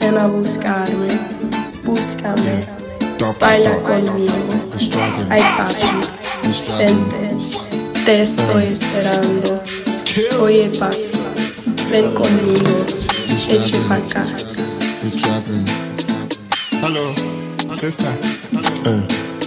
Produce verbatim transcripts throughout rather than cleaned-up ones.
ven a buscarme, búscame, baila conmigo, ay papi, vente, te estoy esperando, oye papi, ven conmigo, eche pa' acá. Hello, sister. Uh,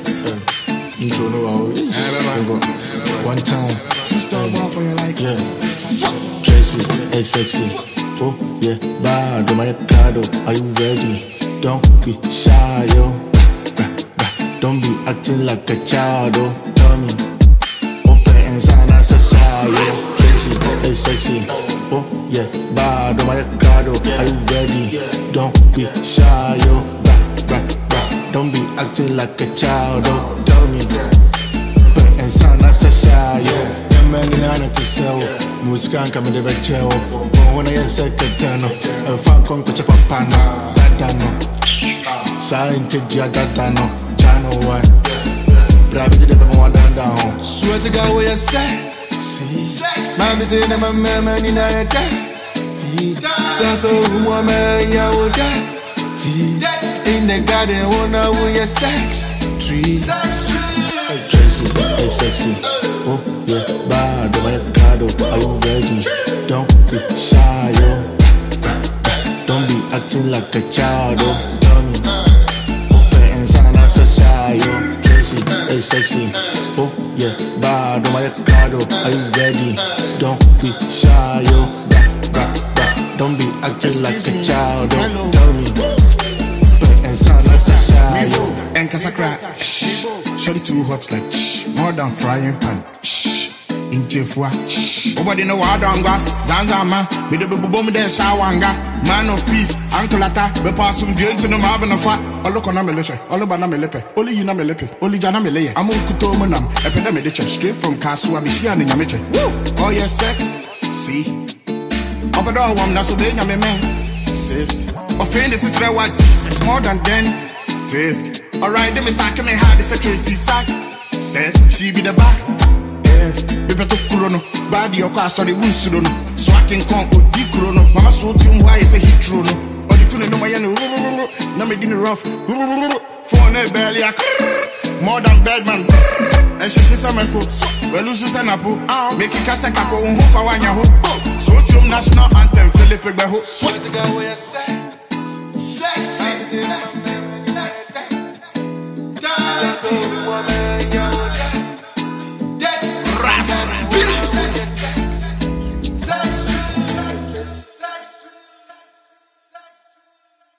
you don't know how it is. One time, Two star one for you like yeah. Tracy, hey sexy. Oh yeah, bad my card. Are you ready? Don't be shy, yo. Don't be acting like a child, oh. Tell me, open inside as a shy, yo. Tracy, hey sexy. Oh yeah, bad my card. Are you ready? Don't be shy, yo. Don't be acting like a child, oh. Tell me, open inside as a shy, yo. Man in honor to sell, Muskan come in the back chair. When I get second, a fan con coach up a panel. That no, sign to Jagatano, channel one. Brabby the one down. Swear to God, where you say? See, Mammy said, I'm a man in a day. So, so, woman, you would die. In the garden, one hour, your sex. Tree. hey Tracy, hey sexy. Oh yeah, bad my card. Are you ready? Don't be shy, yo. Don't be acting like a child, oh. Tell me, open inside as a shy, yo. Tracy, hey sexy. Oh yeah, bad my card. Are you ready? Don't be shy, yo. Don't be acting like a child, oh. Tell me, open inside as a shy, yo. And Casacra, shorty too hot like shh, more than frying pan. Shh, in Jeffwa, shh. Nobody know what I'm going. Zanzama, me the boom there shawanga. Man of peace, Uncle Ata, be pass some good to the marble of fat. All look on a militia, all about a milipe, only you know milipe, only Jana Milay. I'm on Kutomanam, epidemic straight from Kasua, Mishian in Yamiche. Woo! Oh, yes, sex, see. Up at all, I'm not so big, I'm a man. Sis, offend this is what Jesus more than then. Sis. Alright, them is like me hard as a Tracy sack. Says she be the back. Yes, baby to Kurono. Body or car, sorry, won't suit no. So I can come with D Kurono. Mama so to him why is a hit Trono. Or the tune no my yellow. No me dinner rough. Phone a belly. More than bad man. And she says I'm a cook. Well, lose an apple. Make it Casacako, who for one yaho. So to national anthem, Philip Beho. Sweat to go where